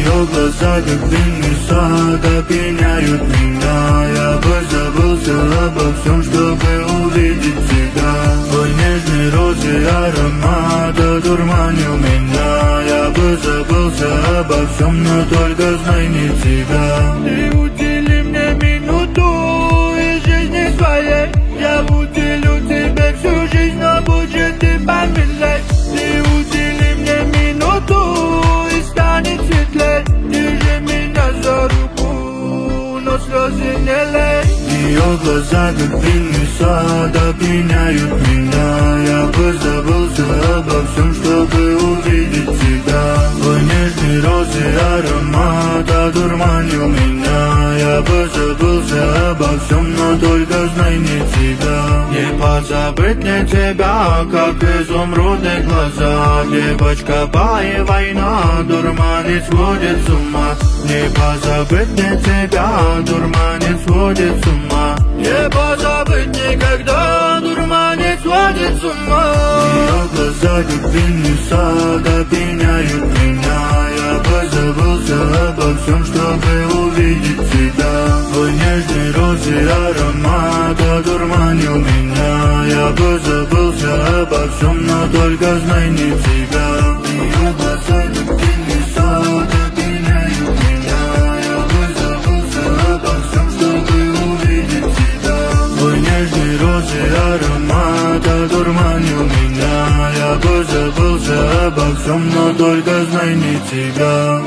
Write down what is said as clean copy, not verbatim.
Ее глаза, как длинный сад, опьяняют меня. Я бы забылся обо всем, чтобы увидеть тебя. Твой нежный розы аромат одурманил меня. Я бы забылся обо всем, но только знай не тебя. Ты удели мне минуту из жизни своей. Я уделю тебе всю жизнь, но будь же ты помилей. Ты удели мне минуту и станет светлей. Держи меня за руку, но слезы не лей. Ее глаза, как длинный сад, опьяняют меня. Я бы забылся обо всем, чтобы увидеть тебя. Твой нежный розы аромат одурманил меня. Я бы забылся обо всем, но только знай не тебя. Не позабыть мне тебя, как изумрудные глаза. Девочка пай, война, дурманит, сводит с ума. Не позабыть мне тебя, дурманит, сводит с ума. Не позабыть никогда, дурманит, сводит с ума. Ее глаза, как длинный сад, опьяняют меня. Я бы забылся обо всем, чтобы увидеть тебя. Твой нежный розы аромат одурманил меня. Я бы забылся обо всем, но только знай не тебя. Ее глаза, как длинный сад, опьяняют меня. Я бы забылся обо всем, чтобы увидеть тебя. Твой нежный розы аромат одурманил меня. Я бы забылся обо всем, но только знай не тебя.